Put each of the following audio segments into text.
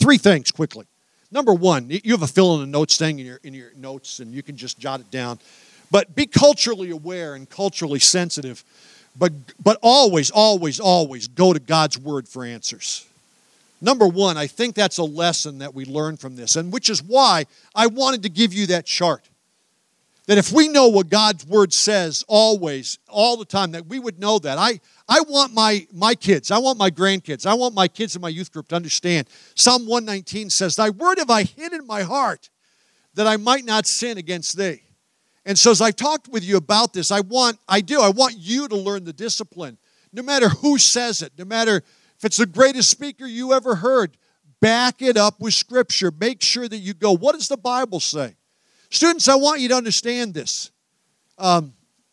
three things quickly. Number one, you have a fill in the notes thing in your notes, and you can just jot it down. But be culturally aware and culturally sensitive. But always, always, always go to God's Word for answers. Number one, I think that's a lesson that we learn from this, and which is why I wanted to give you that chart. That if we know what God's Word says always, all the time, that we would know that. I want my kids, I want my grandkids, I want my kids in my youth group to understand. Psalm 119 says, Thy word have I hid in my heart, that I might not sin against thee. And so as I talked with you about this, I want you to learn the discipline. No matter who says it, no matter if it's the greatest speaker you ever heard, back it up with Scripture. Make sure that you go, what does the Bible say? Students, I want you to understand this. God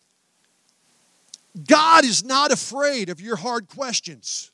is not afraid of your hard questions.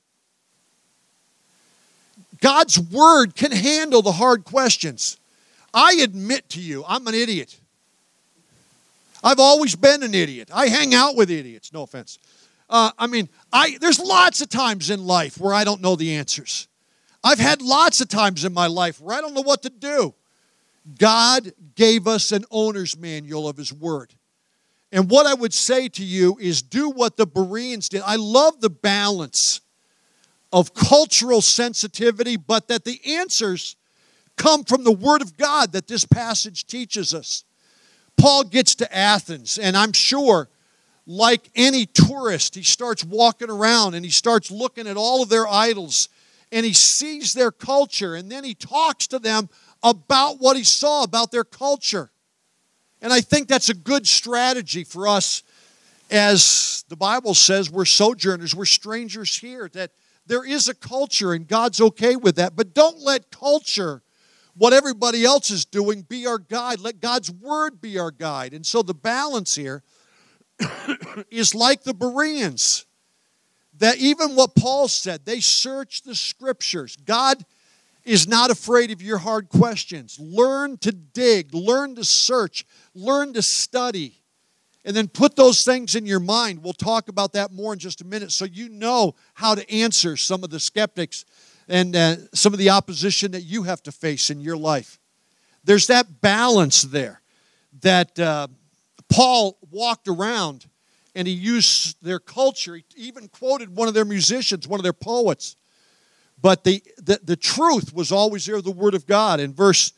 God's Word can handle the hard questions. I admit to you, I'm an idiot. I've always been an idiot. I hang out with idiots, no offense. There's lots of times in life where I don't know the answers. I've had lots of times in my life where I don't know what to do. God gave us an owner's manual of His Word. And what I would say to you is do what the Bereans did. I love the balance of cultural sensitivity, but that the answers come from the Word of God that this passage teaches us. Paul gets to Athens, and I'm sure, like any tourist, he starts walking around and he starts looking at all of their idols, and he sees their culture, and then he talks to them about what he saw about their culture. And I think that's a good strategy for us, as the Bible says, we're sojourners, we're strangers here, that there is a culture and God's okay with that. But don't let culture, what everybody else is doing, be our guide. Let God's Word be our guide. And so the balance here is like the Bereans, that even what Paul said, they search the Scriptures. God is not afraid of your hard questions. Learn to dig, learn to search, learn to study, and then put those things in your mind. We'll talk about that more in just a minute, so you know how to answer some of the skeptics and some of the opposition that you have to face in your life. There's that balance there that Paul walked around and he used their culture. He even quoted one of their musicians, one of their poets. But the truth was always there, the Word of God. And verse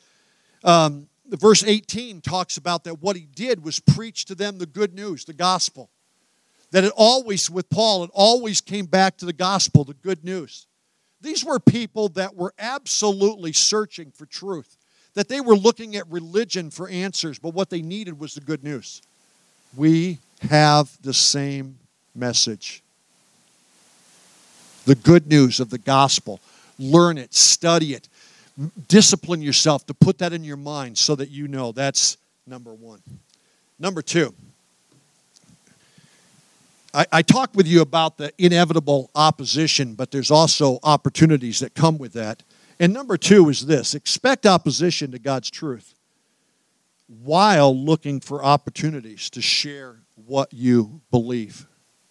18 talks about that what he did was preach to them the good news, the gospel. That it always, with Paul, it always came back to the gospel, the good news. These were people that were absolutely searching for truth. That they were looking at religion for answers, but what they needed was the good news. We have the same message. The good news of the gospel. Learn it, study it. Discipline yourself to put that in your mind so that you know. That's number one. Number two, I talked with you about the inevitable opposition, but there's also opportunities that come with that. And number two is this: expect opposition to God's truth while looking for opportunities to share what you believe.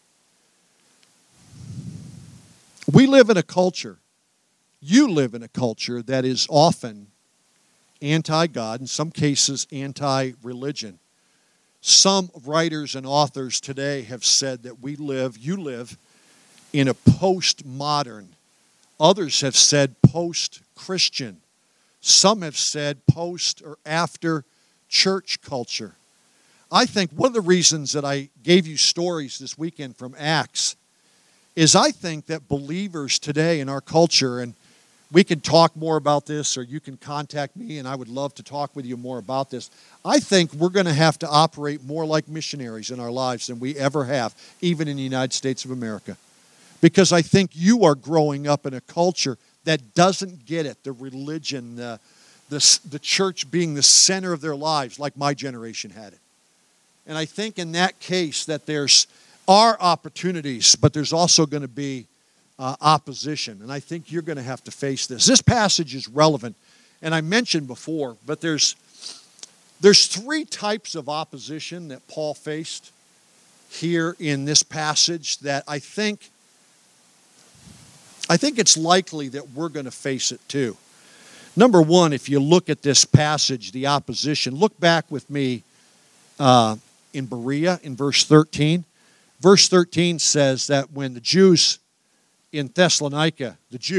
We live in a culture, you live in a culture that is often anti-God, in some cases anti-religion. Some writers and authors today have said that you live in a postmodern. Others have said post-Christian. Some have said post or after church culture. I think one of the reasons that I gave you stories this weekend from Acts is I think that believers today in our culture, and we can talk more about this, or you can contact me, and I would love to talk with you more about this. I think we're going to have to operate more like missionaries in our lives than we ever have, even in the United States of America. Because I think you are growing up in a culture that doesn't get it, the religion, the church being the center of their lives like my generation had it. And I think in that case that there's are opportunities, but there's also going to be opposition. And I think you're going to have to face this. This passage is relevant, and I mentioned before, but there's three types of opposition that Paul faced here in this passage that I think it's likely that we're going to face it too. Number one, if you look at this passage, the opposition, look back with me in Berea in verse 13. Verse 13 says that when the Jews in Thessalonica,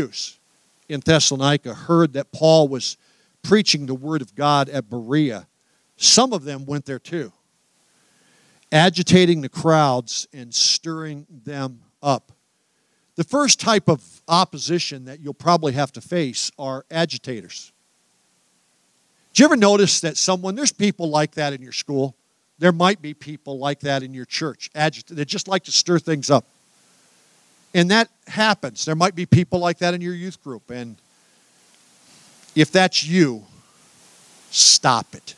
heard that Paul was preaching the word of God at Berea, some of them went there too, agitating the crowds and stirring them up. The first type of opposition that you'll probably have to face are agitators. Do you ever notice that there's people like that in your school? There might be people like that in your church. They just like to stir things up. And that happens. There might be people like that in your youth group. And if that's you, stop it.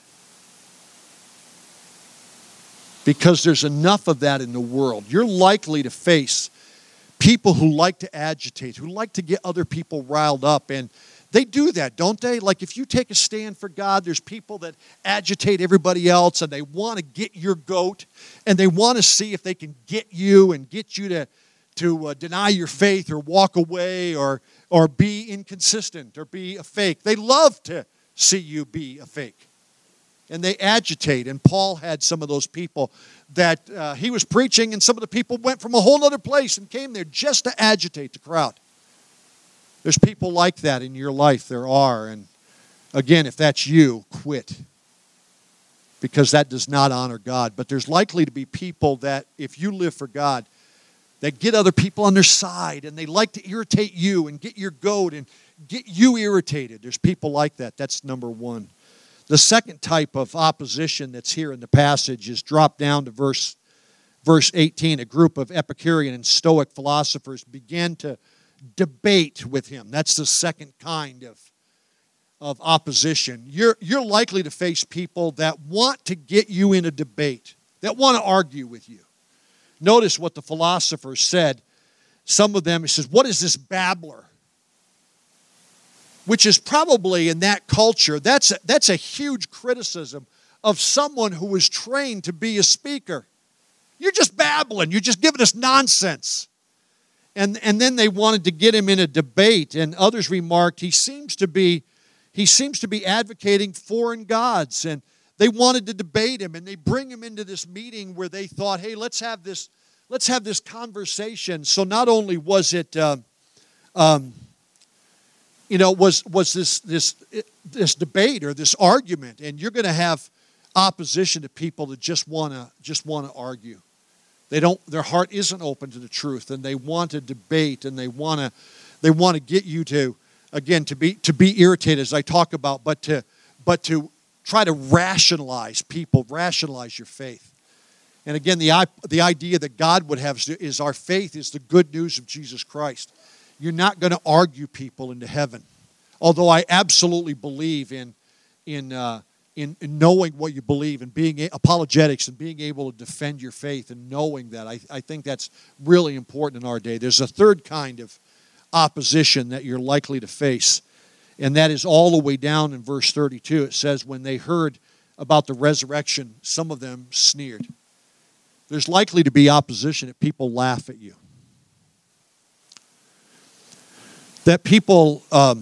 Because there's enough of that in the world. You're likely to face people who like to agitate, who like to get other people riled up. And they do that, don't they? Like if you take a stand for God, there's people that agitate everybody else and they want to get your goat and they want to see if they can get you and get you to deny your faith or walk away or be inconsistent or be a fake. They love to see you be a fake. And they agitate. And Paul had some of those people that he was preaching and some of the people went from a whole other place and came there just to agitate the crowd. There's people like that in your life. There are. And again, if that's you, quit. Because that does not honor God. But there's likely to be people that, if you live for God, that get other people on their side and they like to irritate you and get your goat and get you irritated. There's people like that. That's number one. The second type of opposition that's here in the passage is dropped down to verse 18. A group of Epicurean and Stoic philosophers began to debate with him. That's the second kind of opposition. You're likely to face people that want to get you in a debate, that want to argue with you. Notice what the philosophers said. Some of them, he says, what is this babbler? Which is probably in that culture, that's a huge criticism of someone who was trained to be a speaker. You're just babbling. You're just giving us nonsense. And then they wanted to get him in a debate, and others remarked he seems to be advocating foreign gods, and they wanted to debate him, and they bring him into this meeting where they thought, hey, let's have this conversation. So not only was it was this debate or this argument, and you're going to have opposition to people that just want to argue. Their heart isn't open to the truth, and they want to debate, and they want to get you to be irritated, as I talk about, but to try to rationalize your faith. And again, the idea that God would have is our faith is the good news of Jesus Christ. You're not going to argue people into heaven. Although I absolutely believe in knowing what you believe and being apologetics and being able to defend your faith and knowing that. I think that's really important in our day. There's a third kind of opposition that you're likely to face, and that is all the way down in verse 32. It says, when they heard about the resurrection, some of them sneered. There's likely to be opposition if people laugh at you. That people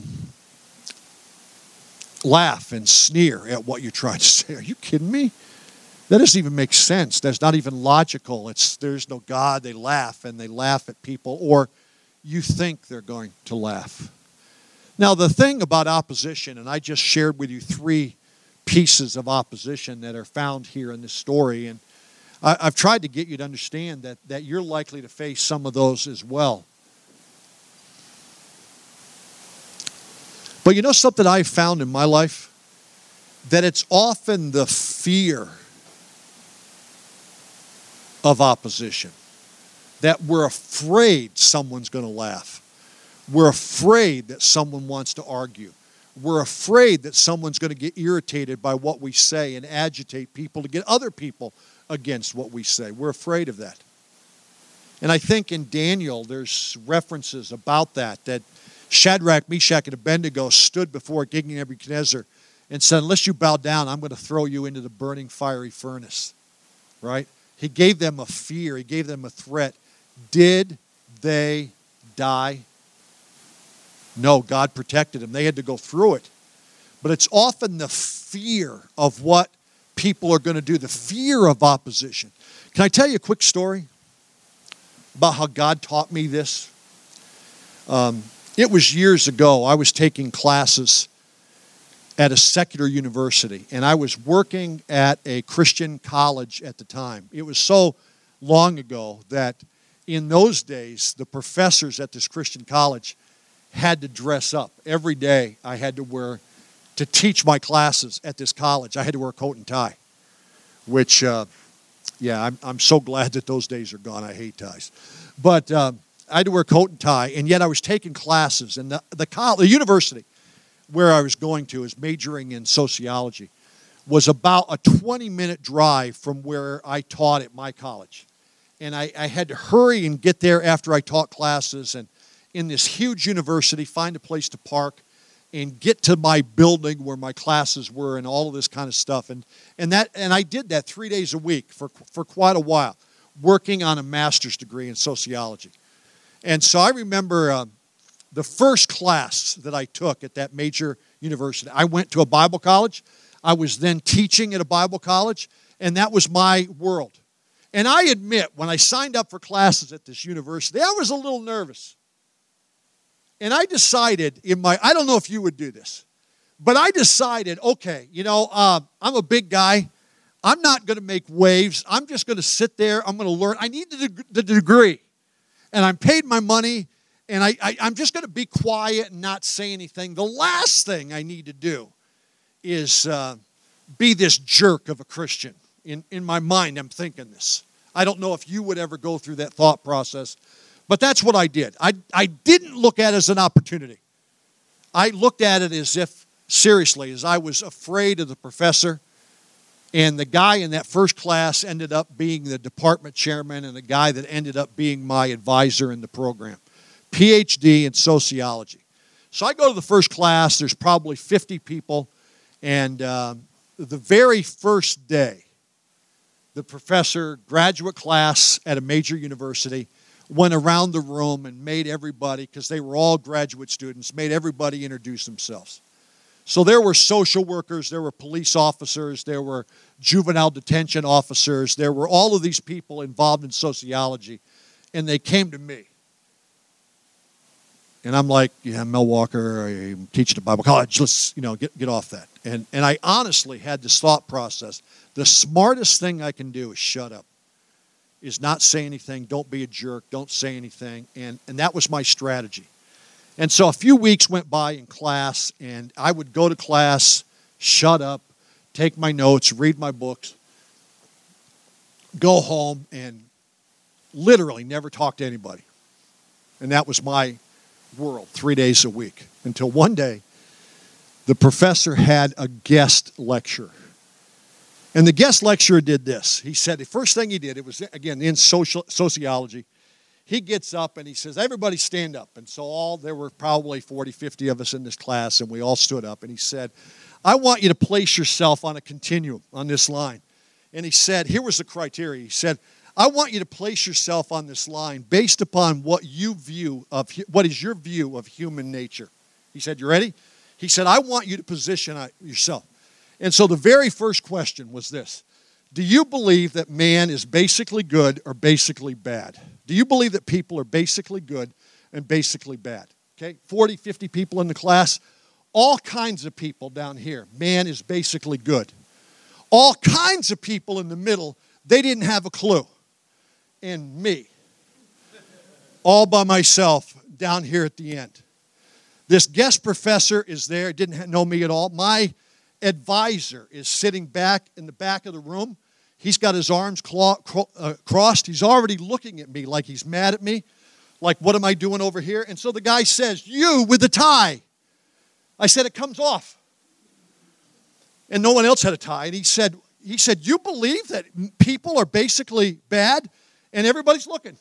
laugh and sneer at what you're trying to say. Are you kidding me? That doesn't even make sense. That's not even logical. There's no God. They laugh, and they laugh at people, or you think they're going to laugh. Now, the thing about opposition, and I just shared with you 3 pieces of opposition that are found here in this story, and I've tried to get you to understand that you're likely to face some of those as well. But you know something I've found in my life? That it's often the fear of opposition. That we're afraid someone's going to laugh. We're afraid that someone wants to argue. We're afraid that someone's going to get irritated by what we say and agitate people to get other people against what we say. We're afraid of that. And I think in Daniel there's references about that Shadrach, Meshach, and Abednego stood before King Nebuchadnezzar and said, unless you bow down, I'm going to throw you into the burning fiery furnace. Right? He gave them a fear. He gave them a threat. Did they die? No, God protected them. They had to go through it. But it's often the fear of what people are going to do, the fear of opposition. Can I tell you a quick story about how God taught me this? It was years ago. I was taking classes at a secular university, and I was working at a Christian college at the time. It was so long ago that in those days, the professors at this Christian college had to dress up. Every day I had to teach my classes at this college, I had to wear a coat and tie, which, I'm so glad that those days are gone. I hate ties. But I had to wear a coat and tie, and yet I was taking classes. And the university where I was going to is majoring in sociology, was about a 20-minute drive from where I taught at my college. And I had to hurry and get there after I taught classes, and in this huge university, find a place to park and get to my building where my classes were and all of this kind of stuff. And I did that 3 days a week for quite a while, working on a master's degree in sociology. And so I remember the first class that I took at that major university. I went to a Bible college. I was then teaching at a Bible college, and that was my world. And I admit, when I signed up for classes at this university, I was a little nervous. And I decided I don't know if you would do this, but I decided, okay, I'm a big guy. I'm not going to make waves. I'm just going to sit there. I'm going to learn. I need the degree. And I'm paid my money, and I'm just going to be quiet and not say anything. The last thing I need to do is be this jerk of a Christian. In my mind, I'm thinking this. I don't know if you would ever go through that thought process, but that's what I did. I didn't look at it as an opportunity. I looked at it as I was afraid of the professor, and the guy in that first class ended up being the department chairman and the guy that ended up being my advisor in the program, PhD in sociology. So I go to the first class. There's probably 50 people, and the very first day, the professor, graduate class at a major university, went around the room and made everybody, because they were all graduate students, made everybody introduce themselves. So there were social workers, there were police officers, there were juvenile detention officers, there were all of these people involved in sociology, and they came to me. And I'm like, Mel Walker, I'm teaching at Bible college, let's, get off that. And I honestly had this thought process. The smartest thing I can do is shut up, is not say anything, don't be a jerk, don't say anything. And that was my strategy. And so a few weeks went by in class, and I would go to class, shut up, take my notes, read my books, go home, and literally never talk to anybody. And that was my world, 3 days a week, until one day the professor had a guest lecture. And the guest lecturer did this. He said, the first thing he did, it was, again, in sociology, he gets up and he says, everybody stand up. And so there were probably 40, 50 of us in this class, and we all stood up. And he said, I want you to place yourself on a continuum on this line. And he said, here was the criteria. He said, I want you to place yourself on this line based upon what is your view of human nature. He said, you ready? He said, I want you to position yourself. And so the very first question was this. Do you believe that man is basically good or basically bad? Do you believe that people are basically good and basically bad? Okay, 40, 50 people in the class. All kinds of people down here. Man is basically good. All kinds of people in the middle, they didn't have a clue. And me, all by myself down here at the end. This guest professor is there, didn't know me at all. My advisor is sitting back in the back of the room. He's got his arms crossed. He's already looking at me like he's mad at me. Like, what am I doing over here? And so the guy says, you with the tie. I said, it comes off. And no one else had a tie. And he said, you believe that people are basically bad? And everybody's looking.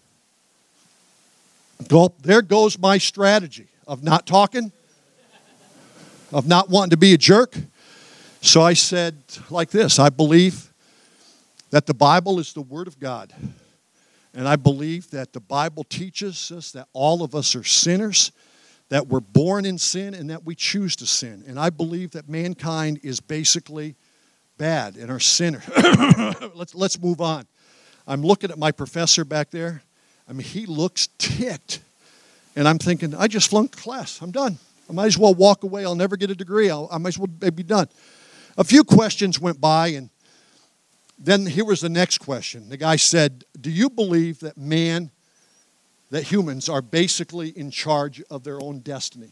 Well, there goes my strategy of not talking, of not wanting to be a jerk. So I said like this, I believe that the Bible is the Word of God. And I believe that the Bible teaches us that all of us are sinners, that we're born in sin and that we choose to sin. And I believe that mankind is basically bad and are sinners. Let's move on. I'm looking at my professor back there. I mean, he looks ticked. And I'm thinking, I just flunked class. I'm done. I might as well walk away. I'll never get a degree. I might as well be done. A few questions went by, and then here was the next question. The guy said, do you believe that humans are basically in charge of their own destiny?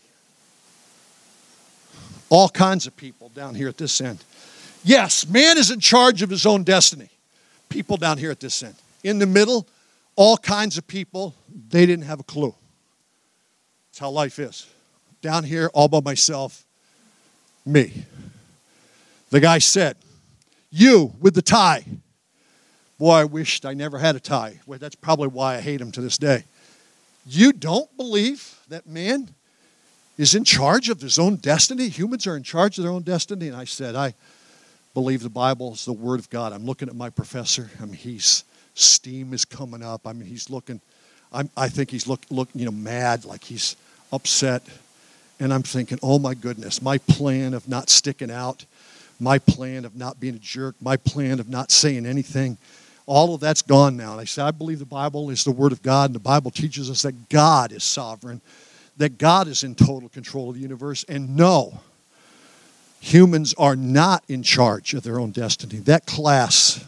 All kinds of people down here at this end. Yes, man is in charge of his own destiny. People down here at this end. In the middle, all kinds of people, they didn't have a clue. That's how life is. Down here, all by myself, me. The guy said, you with the tie. Boy, I wished I never had a tie. Well, that's probably why I hate him to this day. You don't believe that man is in charge of his own destiny? Humans are in charge of their own destiny? And I said, I believe the Bible is the Word of God. I'm looking at my professor. I mean, steam is coming up. I mean, he's looking, I think he's looking, mad, like he's upset. And I'm thinking, oh my goodness, my plan of not sticking out, my plan of not being a jerk, my plan of not saying anything, all of that's gone now. And I said, I believe the Bible is the Word of God, and the Bible teaches us that God is sovereign, that God is in total control of the universe. And no, humans are not in charge of their own destiny. That class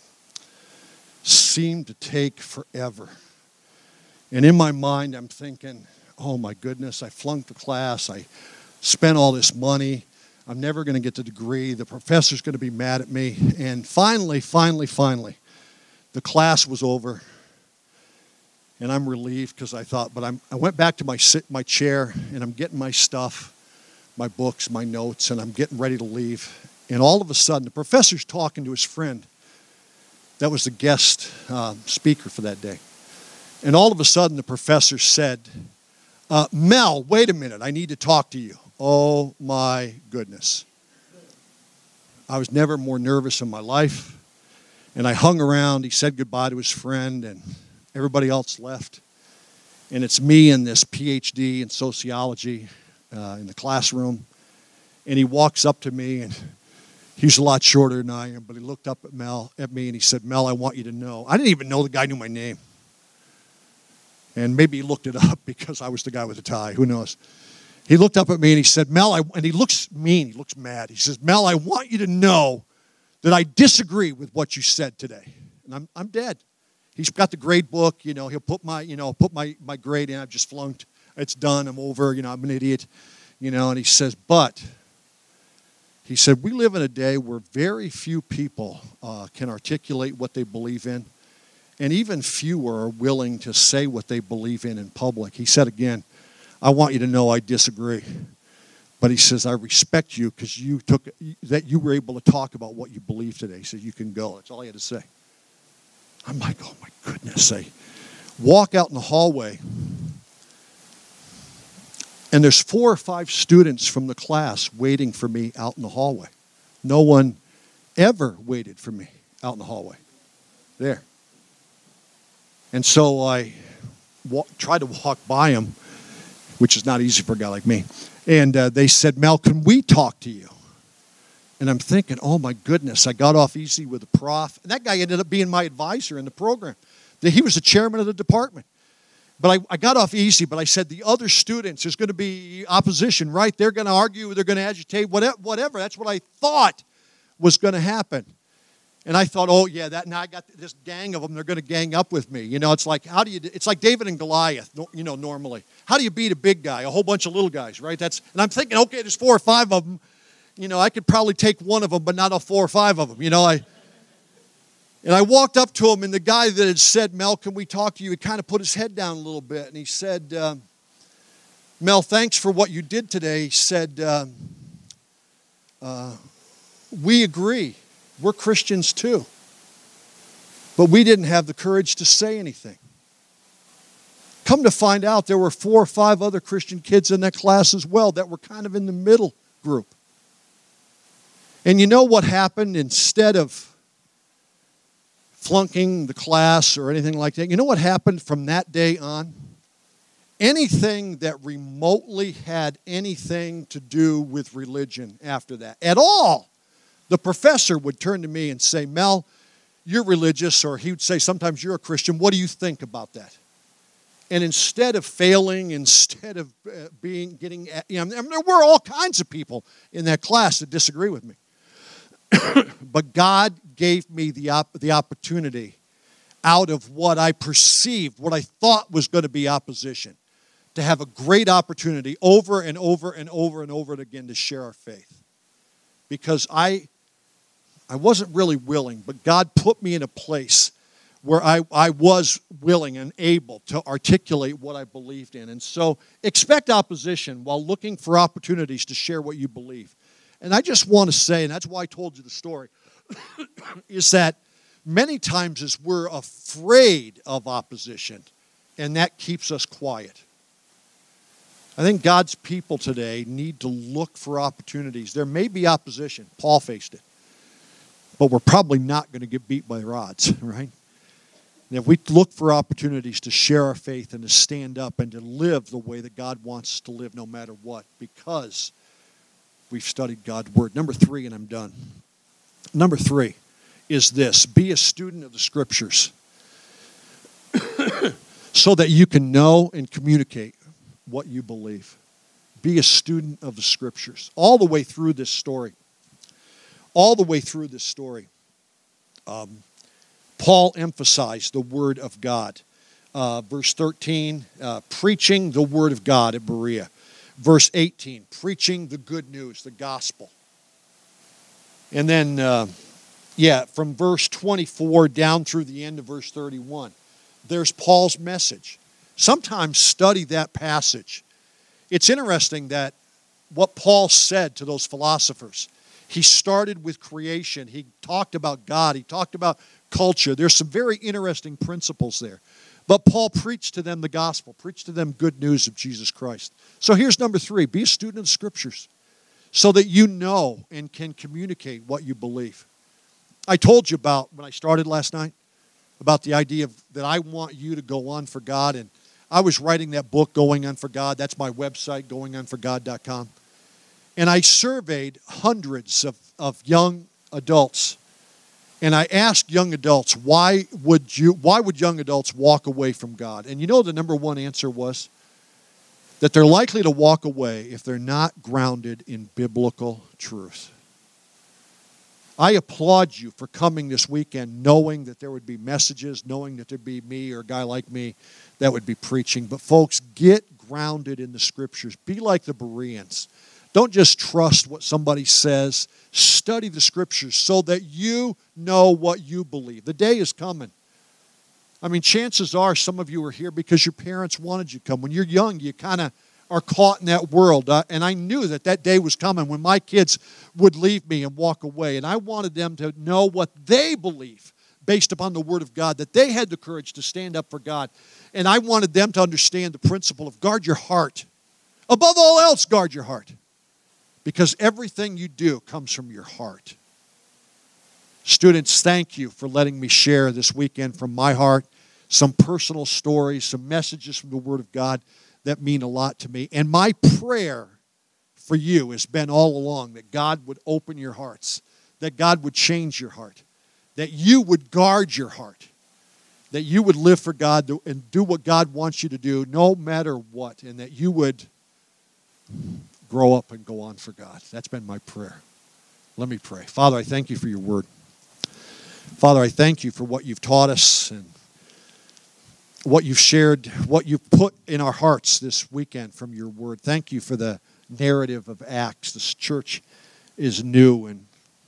seemed to take forever. And in my mind, I'm thinking, oh my goodness, I flunked the class. I spent all this money. I'm never going to get the degree. The professor's going to be mad at me. And finally, the class was over. And I'm relieved because I thought, but I went back to my chair, and I'm getting my stuff, my books, my notes, and I'm getting ready to leave. And all of a sudden, the professor's talking to his friend. That was the guest speaker for that day. And all of a sudden, the professor said, Mel, wait a minute, I need to talk to you. Oh my goodness. I was never more nervous in my life. And I hung around. He said goodbye to his friend, and everybody else left. And it's me and this PhD in sociology in the classroom. And he walks up to me, and he's a lot shorter than I am, but he looked up at me, and he said, Mel, I want you to know. I didn't even know the guy knew my name. And maybe he looked it up because I was the guy with the tie. Who knows? He looked up at me and he said, Mel, and he looks mean. He looks mad. He says, Mel, I want you to know that I disagree with what you said today. And I'm dead. He's got the grade book. He'll put my grade in. I've just flunked. It's done. I'm over. I'm an idiot. And he says, he said, we live in a day where very few people can articulate what they believe in. And even fewer are willing to say what they believe in public. He said again, I want you to know I disagree. But he says, I respect you because you were able to talk about what you believe today. He said, you can go. That's all he had to say. I'm like, oh my goodness. I walk out in the hallway, and there's 4 or 5 students from the class waiting for me out in the hallway. No one ever waited for me out in the hallway. There. And so I tried to walk by them, which is not easy for a guy like me. And they said, Mel, can we talk to you? And I'm thinking, oh my goodness, I got off easy with the prof. And that guy ended up being my advisor in the program. He was the chairman of the department. But I got off easy, but I said the other students, there's going to be opposition, right? They're going to argue, they're going to agitate, whatever. That's what I thought was going to happen. And I thought, oh yeah, now I got this gang of them. They're going to gang up with me. It's like it's like David and Goliath. Normally, how do you beat a big guy? A whole bunch of little guys, right? And I'm thinking, okay, there's 4 or 5 of them. I could probably take one of them, but not all 4 or 5 of them. And I walked up to him, and the guy that had said, Mel, can we talk to you? He kind of put his head down a little bit, and he said, Mel, thanks for what you did today. He said, we agree. We're Christians too. But we didn't have the courage to say anything. Come to find out, there were 4 or 5 other Christian kids in that class as well that were kind of in the middle group. And you know what happened? Instead of flunking the class or anything like that, you know what happened from that day on? anything that remotely had anything to do with religion after that at all, the professor would turn to me and say, Mel, you're religious, or he would say, sometimes you're a Christian. What do you think about that? And instead of failing, instead of getting, there were all kinds of people in that class that disagree with me. But God gave me the opportunity out of what I perceived, what I thought was going to be opposition, to have a great opportunity over and over and over and over again to share our faith. Because I wasn't really willing, but God put me in a place where I was willing and able to articulate what I believed in. And so expect opposition while looking for opportunities to share what you believe. And I just want to say, and that's why I told you the story, is that many times as we're afraid of opposition, and that keeps us quiet. I think God's people today need to look for opportunities. There may be opposition. Paul faced it. But we're probably not going to get beat by rods, right? And if we look for opportunities to share our faith and to stand up and to live the way that God wants us to live no matter what, because we've studied God's Word. Number 3, and I'm done. Number 3 is this: be a student of the Scriptures so that you can know and communicate what you believe. Be a student of the Scriptures. All the way through this story. Paul emphasized the Word of God. Verse 13, preaching the Word of God at Berea. Verse 18, preaching the good news, the gospel. And then, from verse 24 down through the end of verse 31, there's Paul's message. Sometimes study that passage. It's interesting that what Paul said to those philosophers, he started with creation. He talked about God. He talked about culture. There's some very interesting principles there. But Paul preached to them the gospel, preached to them good news of Jesus Christ. So here's number 3. Be a student of the Scriptures so that you know and can communicate what you believe. I told you about, when I started last night, about the idea that I want you to go on for God. And I was writing that book, Going On for God. That's my website, goingonforgod.com. And I surveyed hundreds of young adults. And I asked young adults, why would young adults walk away from God? And you know the number one answer was that they're likely to walk away if they're not grounded in biblical truth. I applaud you for coming this weekend knowing that there would be messages, knowing that there'd be me or a guy like me that would be preaching. But folks, get grounded in the Scriptures. Be like the Bereans. Don't just trust what somebody says. Study the Scriptures so that you know what you believe. The day is coming. I mean, chances are some of you are here because your parents wanted you to come. When you're young, you kind of are caught in that world. And I knew that day was coming when my kids would leave me and walk away. And I wanted them to know what they believe based upon the Word of God, that they had the courage to stand up for God. And I wanted them to understand the principle of guard your heart. Above all else, guard your heart. Because everything you do comes from your heart. Students, thank you for letting me share this weekend from my heart some personal stories, some messages from the Word of God that mean a lot to me. And my prayer for you has been all along that God would open your hearts, that God would change your heart, that you would guard your heart, that you would live for God and do what God wants you to do no matter what, and that you would grow up and go on for God. That's been my prayer. Let me pray. Father, I thank you for your Word. Father, I thank you for what you've taught us and what you've shared, what you've put in our hearts this weekend from your Word. Thank you for the narrative of Acts. This church is new and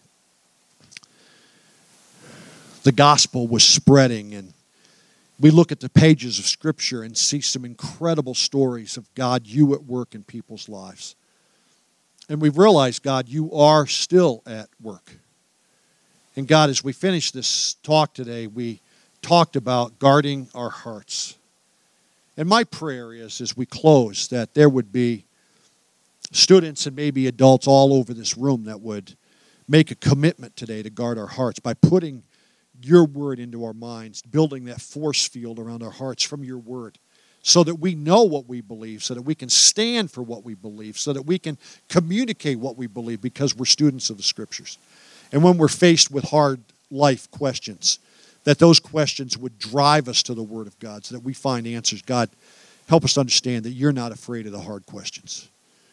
the gospel was spreading, and we look at the pages of Scripture and see some incredible stories of God, you at work in people's lives. And we've realized, God, you are still at work. And God, as we finish this talk today, we talked about guarding our hearts. And my prayer is, as we close, that there would be students and maybe adults all over this room that would make a commitment today to guard our hearts by putting your Word into our minds, building that force field around our hearts from your Word, so that we know what we believe, so that we can stand for what we believe, so that we can communicate what we believe because we're students of the Scriptures. And when we're faced with hard life questions, that those questions would drive us to the Word of God so that we find answers. God, help us to understand that you're not afraid of the hard questions.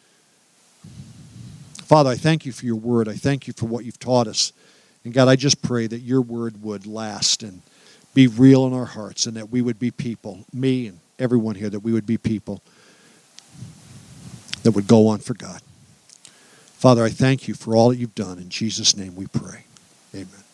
Father, I thank you for your Word. I thank you for what you've taught us. And God, I just pray that your Word would last and be real in our hearts, and that we would be people, me and everyone here, that we would be people that would go on for God. Father, I thank you for all that you've done. In Jesus' name we pray. Amen.